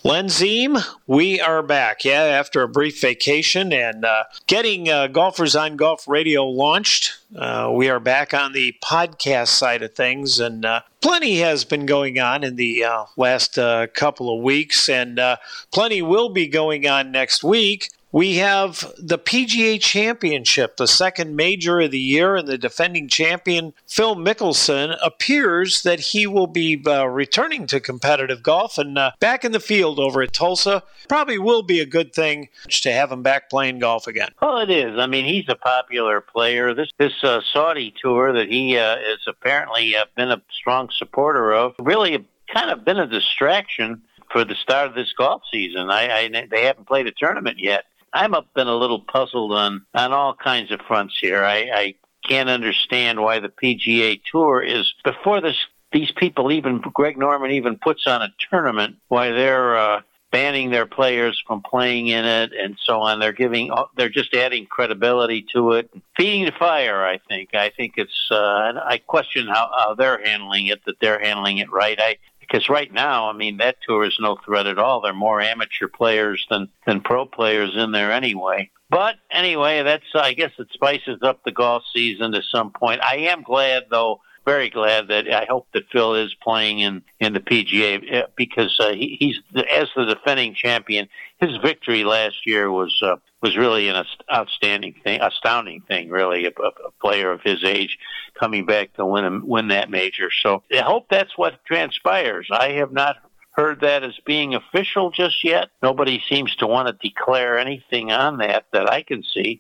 Len Ziem, we are back, after a brief vacation and getting Golfers on Golf Radio launched. We are back on the podcast side of things, and plenty has been going on in the last couple of weeks, and plenty will be going on next week. We have the PGA Championship, the second major of the year, and the defending champion, Phil Mickelson, appears that he will be returning to competitive golf and back in the field over at Tulsa. Probably will be a good thing to have him back playing golf again. Well, it is. I mean, he's a popular player. This Saudi tour that he has apparently been a strong supporter of really kind of been a distraction for the start of this golf season. They haven't played a tournament yet. I'm been a little puzzled on all kinds of fronts here. I can't understand why the PGA Tour is, before these people, even Greg Norman even puts on a tournament, why they're banning their players from playing in it and so on. They're just adding credibility to it, feeding the fire. I think it's. I question how they're handling it. That they're handling it right. Because right now, I mean, that tour is no threat at all. There are more amateur players than pro players in there anyway. But anyway, I guess it spices up the golf season to some point. I am glad, though, very glad that I hope that Phil is playing in the PGA because he's as the defending champion. His victory last year was really an astounding thing, really, a player of his age coming back to win that major. So I hope that's what transpires. I have not heard that as being official just yet. Nobody seems to want to declare anything on that I can see.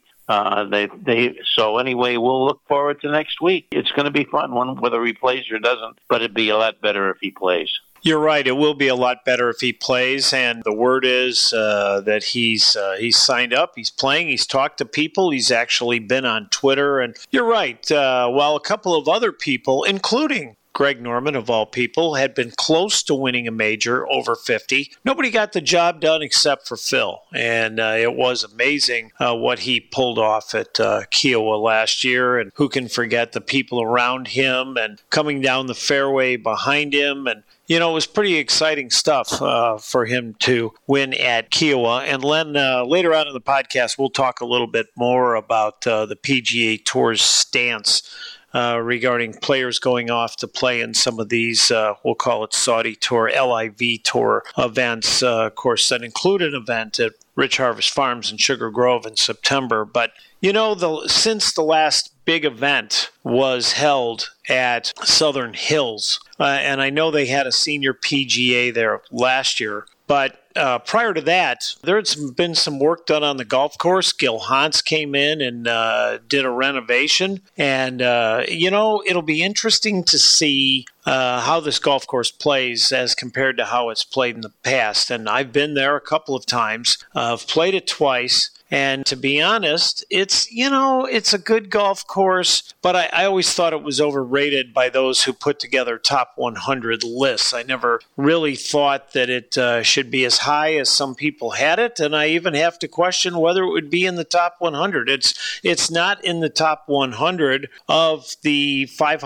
So anyway, we'll look forward to next week. It's going to be fun, whether he plays or doesn't, but it'd be a lot better if he plays. You're right. It will be a lot better if he plays, and the word is that he's signed up. He's playing. He's talked to people. He's actually been on Twitter, and you're right. While a couple of other people, including Greg Norman, of all people, had been close to winning a major over 50. Nobody got the job done except for Phil, and it was amazing what he pulled off at Kiowa last year, and who can forget the people around him and coming down the fairway behind him, and it was pretty exciting stuff for him to win at Kiowa. And Len, later on in the podcast, we'll talk a little bit more about the PGA Tour's stance regarding players going off to play in some of these, we'll call it Saudi Tour, LIV Tour events. Of course, that include an event at Rich Harvest Farms in Sugar Grove in September. But, since the last big event was held at Southern Hills, and I know they had a senior PGA there last year, but prior to that, there's been some work done on the golf course. Gil Hanse came in and did a renovation. And, it'll be interesting to see how this golf course plays as compared to how it's played in the past. And I've been there a couple of times. I've played it twice. And to be honest, it's a good golf course, but I always thought it was overrated by those who put together top 100 lists. I never really thought that it should be as high as some people had it, and I even have to question whether it would be in the top 100. It's not in the top 100 of the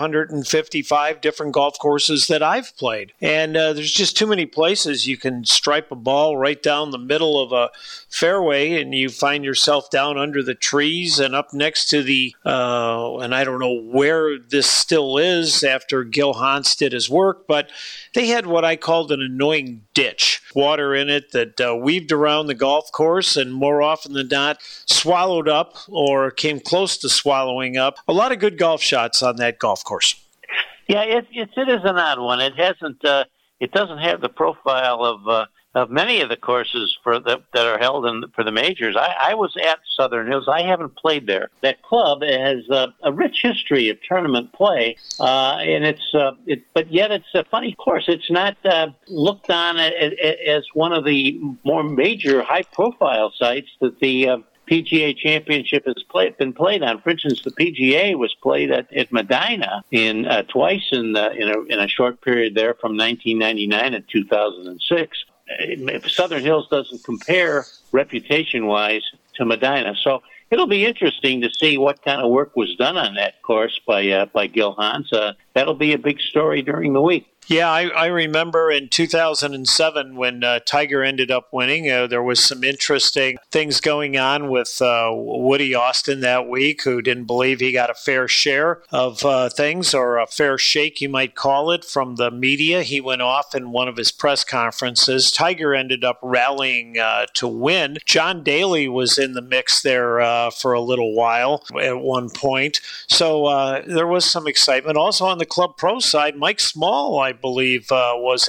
555 different golf courses that I've played. And there's just too many places you can stripe a ball right down the middle of a fairway, and you find yourself down under the trees and up next to the, and I don't know where this still is after Gil Hanse did his work, but they had what I called an annoying ditch, water in it that weaved around the golf course and more often than not swallowed up or came close to swallowing up a lot of good golf shots on that golf course. Yeah, it is an odd one. It doesn't have the profile of many of the courses that are held for the majors. I was at Southern Hills. I haven't played there. That club has a rich history of tournament play, and but yet it's a funny course. It's not looked on as one of the more major high-profile sites that the PGA Championship has been played on. For instance, the PGA was played at Medina twice in a short period there from 1999 to 2006. Southern Hills doesn't compare reputation-wise to Medina, so it'll be interesting to see what kind of work was done on that course by Gil Hanse. That'll be a big story during the week. Yeah, I remember in 2007 when Tiger ended up winning, there was some interesting things going on with Woody Austin that week, who didn't believe he got a fair share of things, or a fair shake, you might call it, from the media. He went off in one of his press conferences. Tiger ended up rallying to win. John Daly was in the mix there for a little while at one point. So there was some excitement. Also on the Club Pro side, Mike Small, I believe, was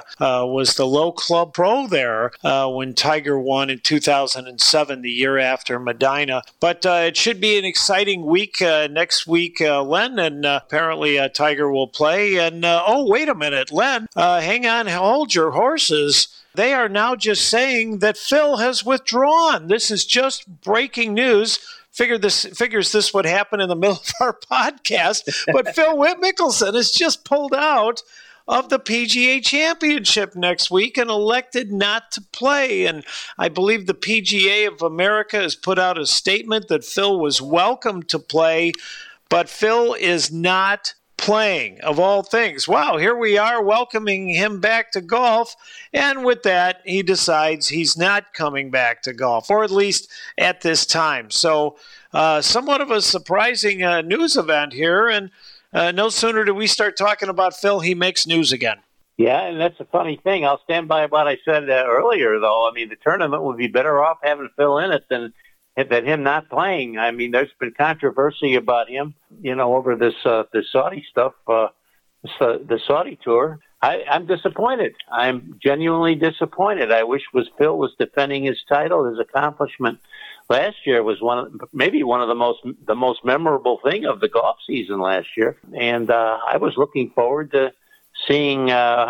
the low club pro there when Tiger won in 2007, the year after Medina. But it should be an exciting week next week, Len, and apparently Tiger will play. And oh, wait a minute, Len, hang on, hold your horses. They are now just saying that Phil has withdrawn. This is just breaking news. Figures this would happen in the middle of our podcast, but Phil Mickelson has just pulled out of the PGA Championship next week and elected not to play. And I believe the PGA of America has put out a statement that Phil was welcome to play, but Phil is not playing, of all things. Wow, here we are welcoming him back to golf, and with that, he decides he's not coming back to golf, or at least at this time. So somewhat of a surprising news event here, and no sooner do we start talking about Phil, he makes news again. Yeah, and that's a funny thing. I'll stand by what I said earlier, though. I mean, the tournament would be better off having Phil in it than him not playing. I mean, there's been controversy about him, over this Saudi stuff, the Saudi tour. I'm disappointed. I'm genuinely disappointed. I wish Phil was defending his title. His accomplishment last year was maybe one of the most memorable thing of the golf season last year, and I was looking forward to seeing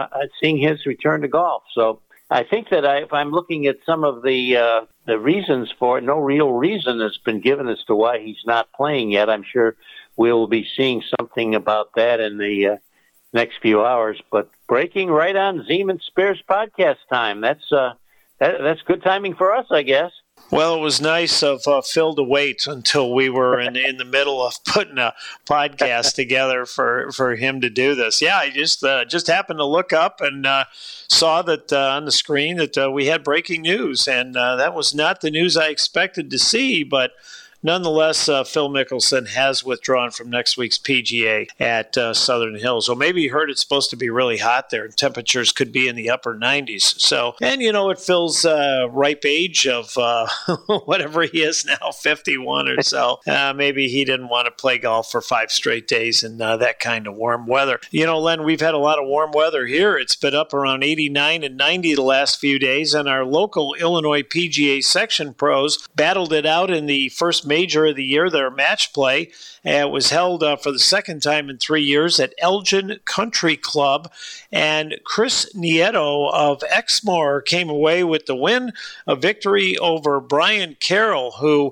his return to golf. So I think that if I'm looking at some of the reasons for it, no real reason has been given as to why he's not playing yet. I'm sure we'll be seeing something about that in the next few hours. But breaking right on Zeman Spears podcast time. That's good timing for us, I guess. Well, it was nice of Phil to wait until we were in the middle of putting a podcast together for him to do this. Yeah, I just happened to look up and saw that on the screen that we had breaking news, and that was not the news I expected to see, but nonetheless, Phil Mickelson has withdrawn from next week's PGA at Southern Hills. Well, maybe you heard it's supposed to be really hot there, and temperatures could be in the upper 90s. So, and at Phil's ripe age of whatever he is now, 51 or so, maybe he didn't want to play golf for 5 straight days in that kind of warm weather. Len, we've had a lot of warm weather here. It's been up around 89 and 90 the last few days, and our local Illinois PGA section pros battled it out in the first major of the year, their match play. It was held for the second time in 3 years at Elgin Country Club, and Chris Nieto of Exmoor came away with the win, a victory over Brian Carroll, who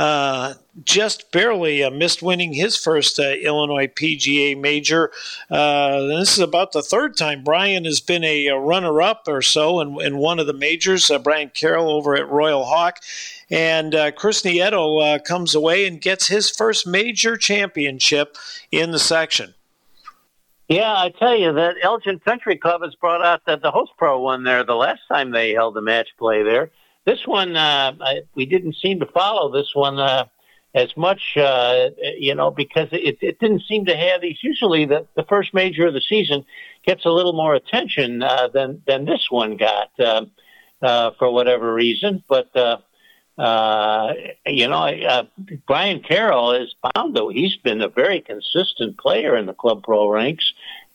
just barely missed winning his first Illinois PGA major. This is about the third time Brian has been a runner-up or so in one of the majors. Brian Carroll over at Royal Hawk. And Chris Nieto comes away and gets his first major championship in the section. Yeah, I tell you that Elgin Country Club has brought out the Host Pro one there the last time they held a match play there. This one, we didn't seem to follow this one as much, because it didn't seem to have these. Usually the first major of the season gets a little more attention than this one got for whatever reason. But Brian Carroll is bound, though. He's been a very consistent player in the Club Pro ranks.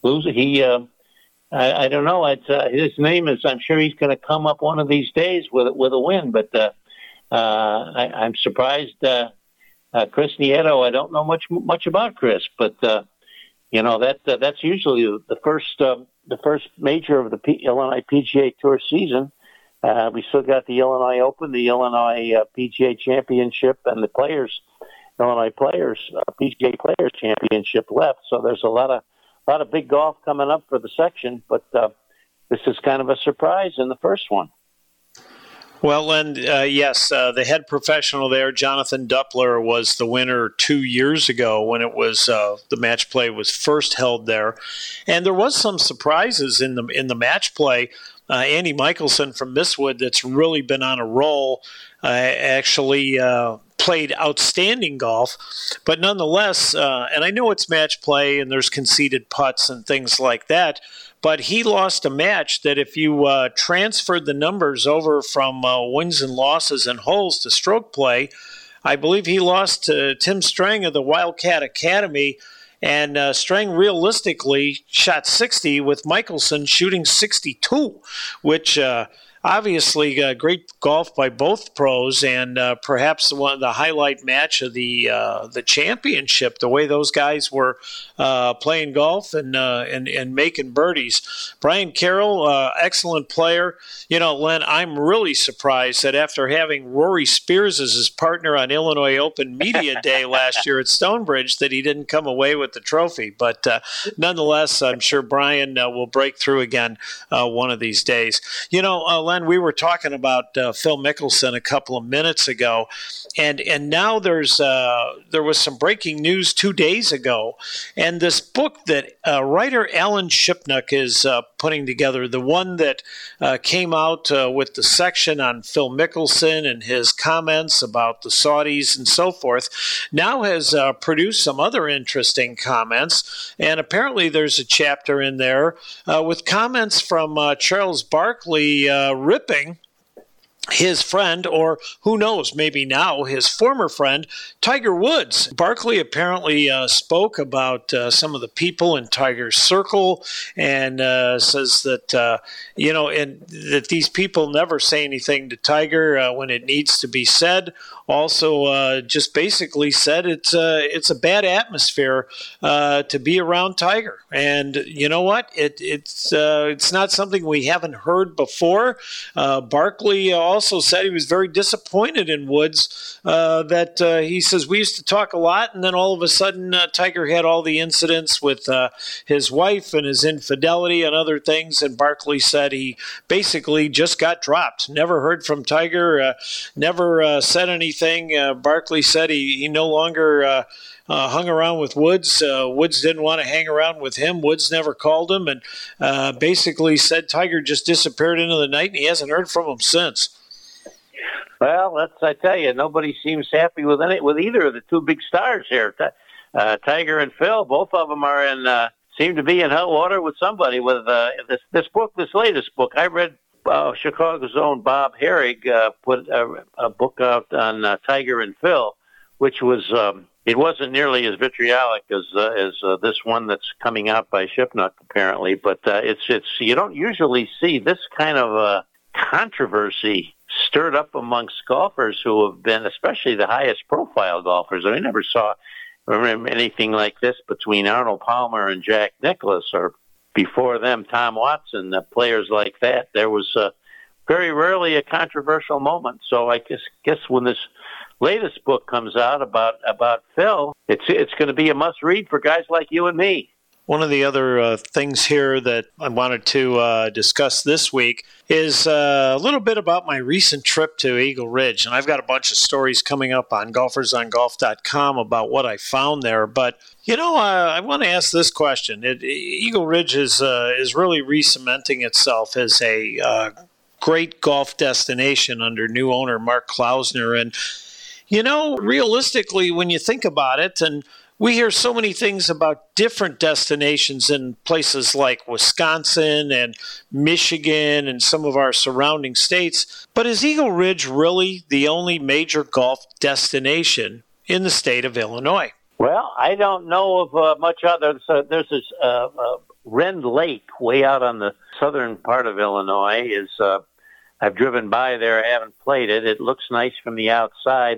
I don't know. His name is. I'm sure he's going to come up one of these days with a win. But I'm surprised. Chris Nieto. I don't know much about Chris, but that's usually the first major of the Illinois PGA Tour season. We still got the Illinois Open, the Illinois PGA Championship, and the Illinois PGA Players Championship left. So there's a lot of big golf coming up for the section, but this is kind of a surprise in the first one. Well, and yes, the head professional there, Jonathan Duppler, was the winner 2 years ago when it was the match play was first held there, and there was some surprises in the match play. Andy Michelson from Mistwood, that's really been on a roll, actually played outstanding golf, but nonetheless, and I know it's match play and there's conceded putts and things like that, but he lost a match that if you transferred the numbers over from wins and losses and holes to stroke play, I believe he lost to Tim Strang of the Wildcat Academy, and Strang realistically shot 60 with Michelson shooting 62, which obviously great golf by both pros, and perhaps the highlight match of the championship. The way those guys were playing golf and making birdies. Brian Carroll, excellent player. You know, Len, I'm really surprised that after having Rory Spears as his partner on Illinois Open Media Day last year at Stonebridge, that he didn't come away with the trophy. But nonetheless, I'm sure Brian will break through again one of these days. You know, Len, we were talking about Phil Mickelson a couple of minutes ago, and now there was some breaking news 2 days ago, and this book that writer Alan Shipnuck is putting together, the one that came out with the section on Phil Mickelson and his comments about the Saudis and so forth, now has produced some other interesting comments, and apparently there's a chapter in there with comments from Charles Barkley ripping his friend, or who knows, maybe now his former friend, Tiger Woods. Barkley apparently spoke about some of the people in Tiger's circle, and says that and that these people never say anything to Tiger when it needs to be said. Also, just basically said it's a bad atmosphere to be around Tiger, and you know what? It's not something we haven't heard before. Barkley also said he was very disappointed in Woods. That he says we used to talk a lot, and then all of a sudden Tiger had all the incidents with his wife and his infidelity and other things, and Barkley said he basically just got dropped. Never heard from Tiger. Never said anything. Barkley said he no longer hung around with Woods. Woods didn't want to hang around with him. Woods never called him, and basically said Tiger just disappeared into the night, and he hasn't heard from him since. Well, I tell you, nobody seems happy with either of the two big stars here. Tiger and Phil, both of them are seem to be in hot water with somebody. With this latest book, I read. Chicago's own Bob Herrig put a book out on Tiger and Phil, which was it wasn't nearly as vitriolic as this one that's coming out by Shipnuck apparently, but it's you don't usually see this kind of controversy stirred up amongst golfers who have been, especially the highest profile golfers. I never saw anything like this between Arnold Palmer and Jack Nicklaus, or before them, Tom Watson, players like that. There was very rarely a controversial moment. So I guess when this latest book comes out about Phil, it's going to be a must-read for guys like you and me. One of the other things here that I wanted to discuss this week is a little bit about my recent trip to Eagle Ridge. And I've got a bunch of stories coming up on golfersongolf.com about what I found there. But, I want to ask this question. Eagle Ridge is really re-cementing itself as a great golf destination under new owner Mark Klausner. And, realistically, when you think about it, and we hear so many things about different destinations in places like Wisconsin and Michigan and some of our surrounding states. But is Eagle Ridge really the only major golf destination in the state of Illinois? Well, I don't know of much other. So there's this Rend Lake way out on the southern part of Illinois. I've driven by there. I haven't played it. It looks nice from the outside.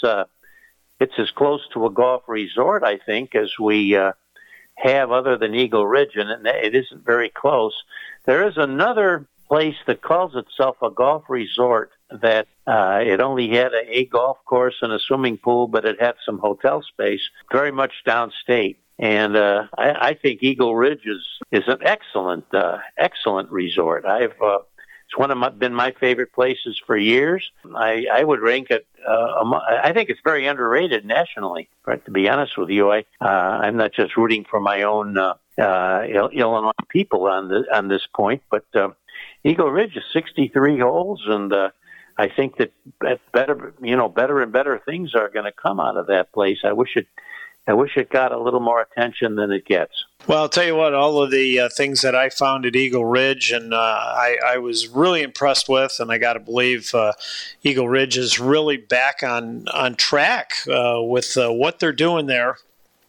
It's as close to a golf resort, I think, as we have other than Eagle Ridge, and it isn't very close. There is another place that calls itself a golf resort that it only had a golf course and a swimming pool, but it had some hotel space, very much downstate. And I think Eagle Ridge is an excellent resort. I've been my favorite places for years. I would rank it. I think it's very underrated nationally. Right, to be honest with you, I'm not just rooting for my own Illinois people on this point, but Eagle Ridge is 63 holes, and I think that better and better things are going to come out of that place. I wish it got a little more attention than it gets. Well, I'll tell you what, all of the things that I found at Eagle Ridge, and I was really impressed with, and I got to believe Eagle Ridge is really back on track with what they're doing there.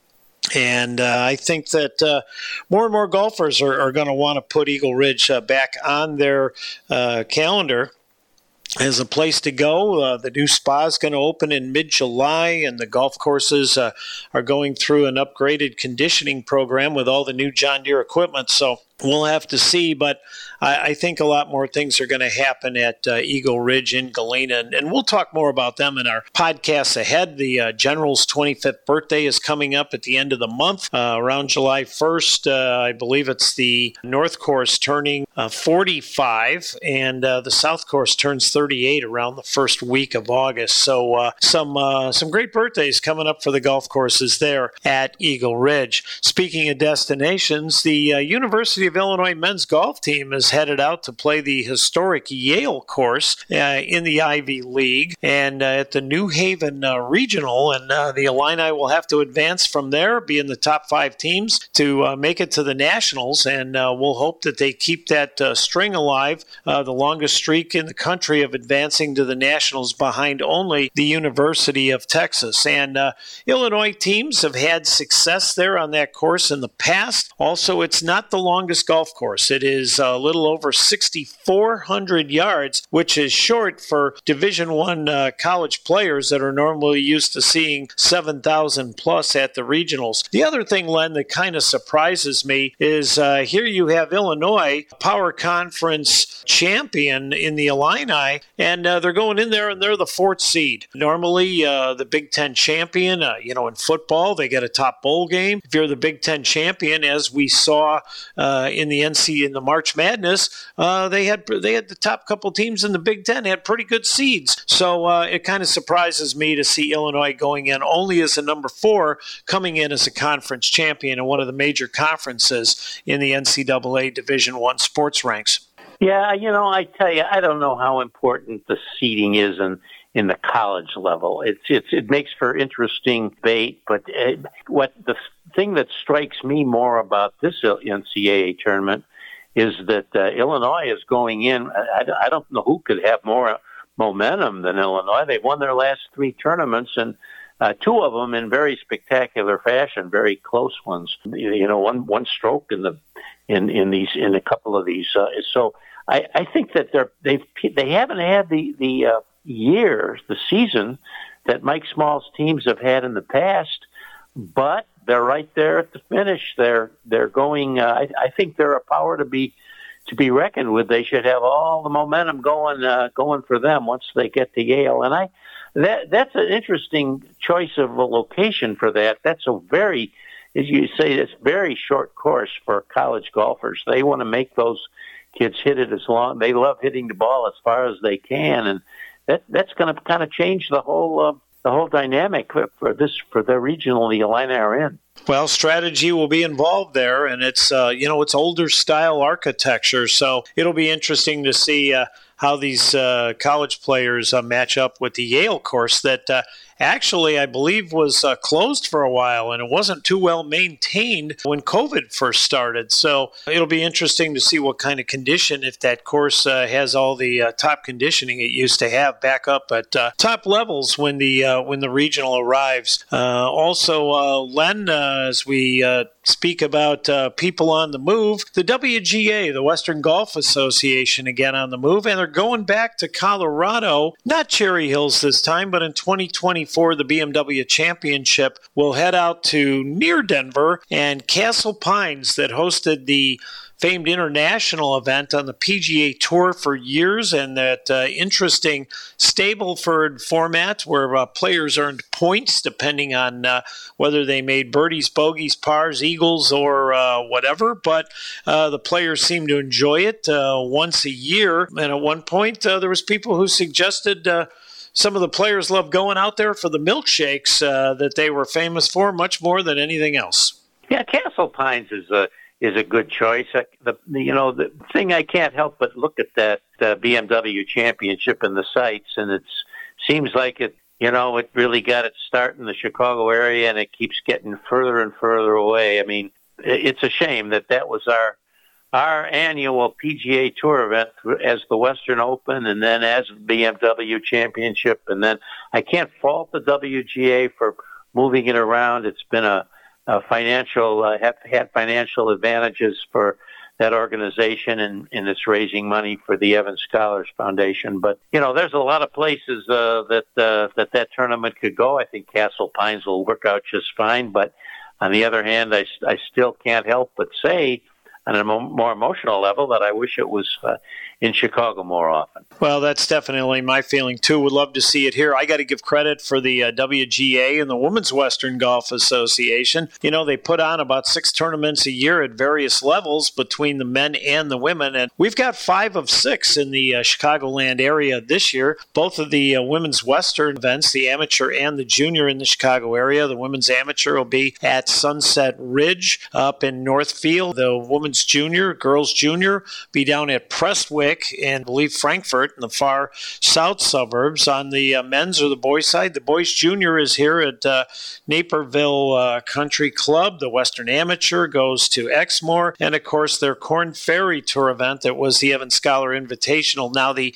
And I think that more and more golfers are going to want to put Eagle Ridge back on their calendar as a place to go. The new spa is going to open in mid-July, and the golf courses are going through an upgraded conditioning program with all the new John Deere equipment. So we'll have to see, but I think a lot more things are going to happen at Eagle Ridge in Galena, and we'll talk more about them in our podcasts ahead. The General's 25th birthday is coming up at the end of the month, around July 1st. I believe it's the North Course turning 45, and the South Course turns 38 around the first week of August. So some great birthdays coming up for the golf courses there at Eagle Ridge. Speaking of destinations, the University of Illinois men's golf team is headed out to play the historic Yale course in the Ivy League and at the New Haven Regional, and the Illini will have to advance from there, be in the top 5 teams to make it to the Nationals, and we'll hope that they keep that string alive, the longest streak in the country of advancing to the Nationals behind only the University of Texas. And Illinois teams have had success there on that course in the past. Also, it's not the longest golf course. It is a little over 6,400 yards, which is short for Division I college players that are normally used to seeing 7,000 plus at the regionals. The other thing, Len, that kind of surprises me is here you have Illinois, Power Conference champion in the Illini, and they're going in there and they're the 4th seed. Normally, the Big Ten champion, in football, they get a top bowl game. If you're the Big Ten champion, as we saw in the March Madness, they had the top couple teams in the Big Ten had pretty good seeds. So it kind of surprises me to see Illinois going in only as a number 4, coming in as a conference champion in one of the major conferences in the NCAA Division I sports ranks. Yeah, I tell you, I don't know how important the seeding is in the college level. It makes for interesting debate, but what the thing that strikes me more about this NCAA tournament is that Illinois is going in. I don't know who could have more momentum than Illinois. They've won their last 3 tournaments, and 2 of them in very spectacular fashion, very close ones. One stroke in a couple of these. So I think that they haven't had the season that Mike Small's teams have had in the past, but they're right there at the finish. They're going. I think they're a power to be reckoned with. They should have all the momentum going for them once they get to Yale. And that's an interesting choice of a location for that. That's a very, as you say, it's very short course for college golfers. They want to make those kids hit it as long. They love hitting the ball as far as they can, and that's going to kind of change the whole dynamic for the regional the Illini are in. Well, strategy will be involved there, and it's it's older style architecture, so it'll be interesting to see how these college players match up with the Yale course that actually I believe was closed for a while, and it wasn't too well maintained when COVID first started. So it'll be interesting to see what kind of condition, if that course has all the top conditioning it used to have back up at top levels when the regional arrives. Also, Len, as we speak about people on the move, the WGA, the Western Golf Association, again on the move, and they're going back to Colorado, not Cherry Hills this time, but in 2024, the BMW Championship will head out to near Denver and Castle Pines that hosted the famed international event on the PGA Tour for years, and that interesting Stableford format where players earned points depending on whether they made birdies, bogeys, pars, eagles, or whatever. But the players seemed to enjoy it once a year. And at one point, there was people who suggested some of the players loved going out there for the milkshakes that they were famous for much more than anything else. Yeah, Castle Pines is a good choice. The thing I can't help but look at that BMW Championship and the sights, and it seems like it really got its start in the Chicago area, and it keeps getting further and further away. I mean, it's a shame that was our annual PGA Tour event as the Western Open, and then as the BMW Championship, and then I can't fault the WGA for moving it around. It's been a financial had financial advantages for that organization, and it's raising money for the Evans Scholars Foundation. But there's a lot of places that tournament could go. I think Castle Pines will work out just fine. But on the other hand, I still can't help but say, on a more emotional level, that I wish it was in Chicago more often. Well, that's definitely my feeling, too. Would love to see it here. I got to give credit for the WGA and the Women's Western Golf Association. They put on about 6 tournaments a year at various levels between the men and the women, and we've got 5 of 6 in the Chicagoland area this year. Both of the Women's Western events, the amateur and the junior in the Chicago area. The women's amateur will be at Sunset Ridge up in Northfield. The women's junior, girls junior, be down at Prestwick and I believe Frankfort in the far south suburbs. On the men's or the boys side, the boys junior is here at Naperville Country Club. The Western Amateur goes to Exmoor, and of course their Corn Ferry Tour event that was the Evans Scholar Invitational, now the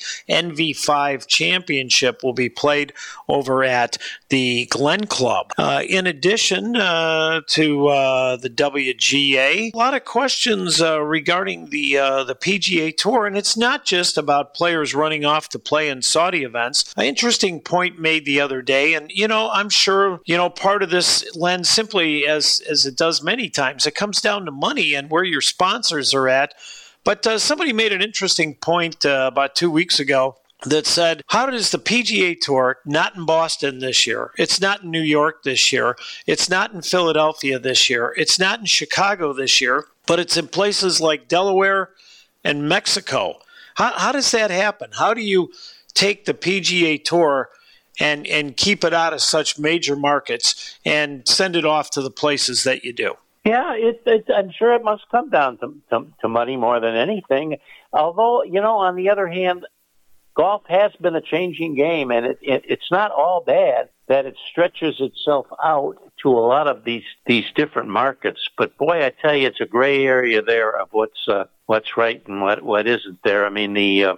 NV5 Championship, will be played over at the Glen Club. In addition to the WGA, a lot of questions regarding the PGA Tour, and it's not just about players running off to play in Saudi events. An interesting point made the other day, and I'm sure part of this, Len, simply as it does many times, it comes down to money and where your sponsors are at. But somebody made an interesting point about 2 weeks ago that said, how does the PGA Tour, not in Boston this year, it's not in New York this year, it's not in Philadelphia this year, it's not in Chicago this year, but it's in places like Delaware and Mexico. How does that happen? How do you take the PGA Tour and keep it out of such major markets and send it off to the places that you do? Yeah, I'm sure it must come down to money more than anything. Although, on the other hand, golf has been a changing game, and it's not all bad that it stretches itself out to a lot of these different markets. But boy, I tell you, it's a gray area there of what's right and what isn't there. I mean,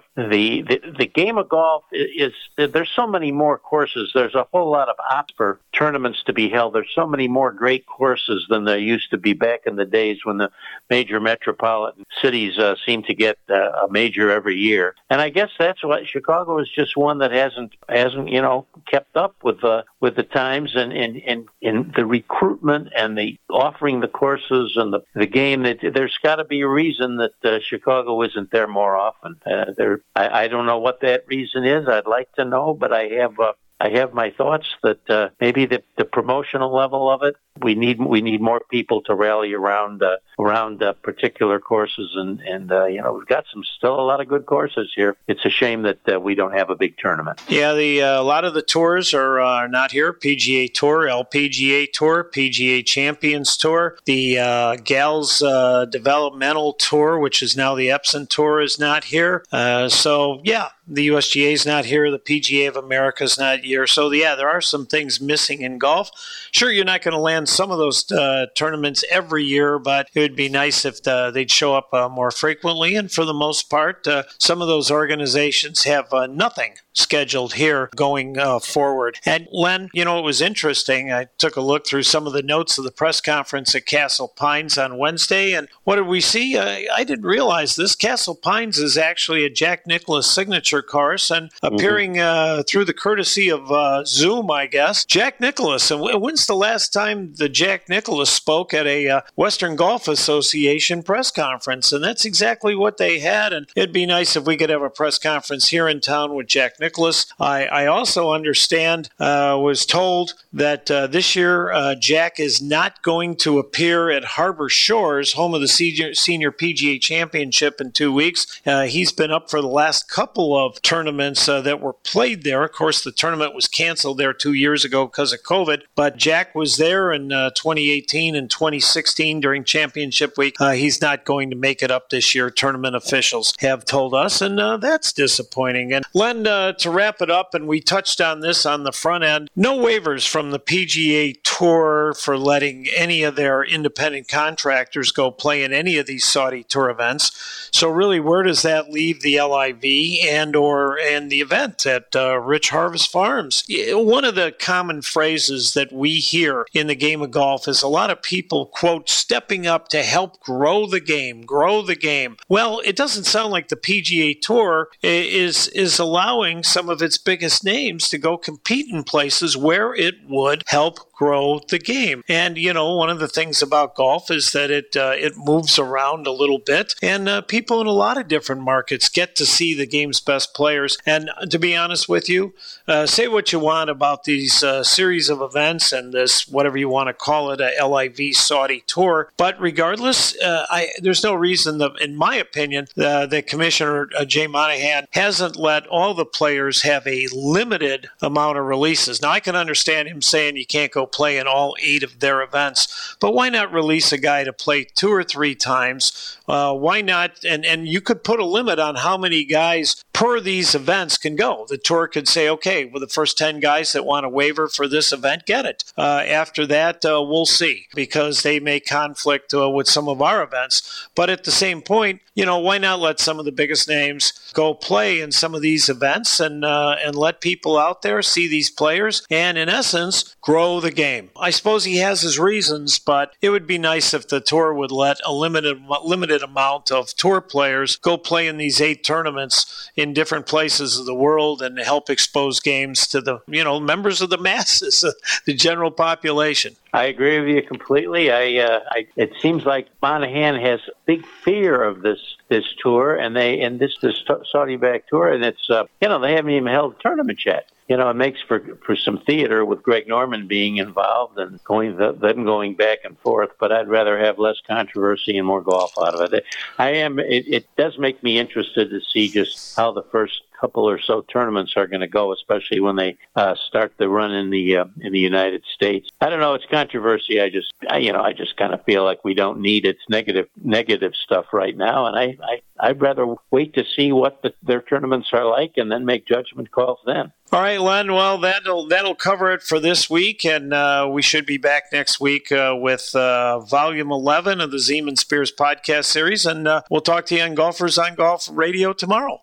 the game of golf is there's so many more courses. There's a whole lot of options for tournaments to be held. There's so many more great courses than there used to be back in the days when the major metropolitan cities seemed to get a major every year. And I guess that's what Chicago is, just one that hasn't kept up with the times and the recruitment and the offering the courses and the game. There's got to be a reason that Chicago isn't there more often. I don't know what that reason is. I'd like to know, but I have my thoughts that maybe the promotional level of it, we need more people to rally around particular courses, and we've got still a lot of good courses here. It's a shame that we don't have a big tournament. Yeah, a lot of the tours are not here. PGA Tour, LPGA Tour, PGA Champions Tour, the Gals Developmental Tour, which is now the Epson Tour, is not here. So yeah, the USGA is not here. The PGA of America is not here. So yeah, there are some things missing in golf. Sure, you're not going to land some of those tournaments every year, but it would be nice if they'd show up more frequently. And for the most part, some of those organizations have nothing scheduled here going forward. And Len, it was interesting. I took a look through some of the notes of the press conference at Castle Pines on Wednesday, and what did we see? I didn't realize this. Castle Pines is actually a Jack Nicklaus signature course, and appearing through the courtesy of Zoom, I guess, Jack Nicklaus. And when's the last time the Jack Nicklaus spoke at a Western Golf Association press conference, and that's exactly what they had. And it'd be nice if we could have a press conference here in town with Jack Nicklaus. I also understand, was told that this year Jack is not going to appear at Harbor Shores, home of the Senior PGA Championship, in 2 weeks. He's been up for the last couple of tournaments that were played there. Of course, the tournament was canceled there 2 years ago because of COVID, but Jack was there in 2018 and 2016 during championship week. He's not going to make it up this year, tournament officials have told us, and that's disappointing. And Len, to wrap it up, and we touched on this on the front end, no waivers from the PGA Tour for letting any of their independent contractors go play in any of these Saudi Tour events. So really, where does that leave the LIV and the event at Rich Harvest Farms? One of the common phrases that we hear in the game of golf is a lot of people, quote, stepping up to help grow the game. Well, it doesn't sound like the PGA Tour is allowing some of its biggest names to go compete in places where it would help grow the game. And, one of the things about golf is that it moves around a little bit, and people in a lot of different markets get to see the game's best players. And to be honest with you, say what you want about these series of events and this, whatever you want to call it, a LIV Saudi Tour, but regardless, there's no reason, in my opinion, that Commissioner Jay Monahan hasn't let all the players have a limited amount of releases. Now, I can understand him saying you can't go play in all 8 of their events, but why not release a guy to play 2 or 3 times? Why not? And you could put a limit on how many guys per these events can go. The tour could say, okay, well, the first 10 guys that want a waiver for this event, get it. After that, we'll see, because they may conflict with some of our events. But at the same point, why not let some of the biggest names go play in some of these events and let people out there see these players and, in essence, grow the game. I suppose he has his reasons, but it would be nice if the tour would let a limited amount of tour players go play in these 8 tournaments in different places of the world and help expose games to the members of the masses, the general population. I agree with you completely. It seems like Monahan has big fear of this tour, and this Saudi-backed tour, and it's they haven't even held a tournament yet. It makes for some theater with Greg Norman being involved and going back and forth, but I'd rather have less controversy and more golf out of it. It does make me interested to see just how the first couple or so tournaments are going to go, especially when they start the run in the United States. I don't know. It's controversy. I just kind of feel like we don't need its negative stuff right now, and I'd rather wait to see what their tournaments are like and then make judgment calls then. All right, Len. Well, that'll cover it for this week, and we should be back next week with Volume 11 of the Zeman Spears podcast series, and we'll talk to you on Golfers on Golf Radio tomorrow.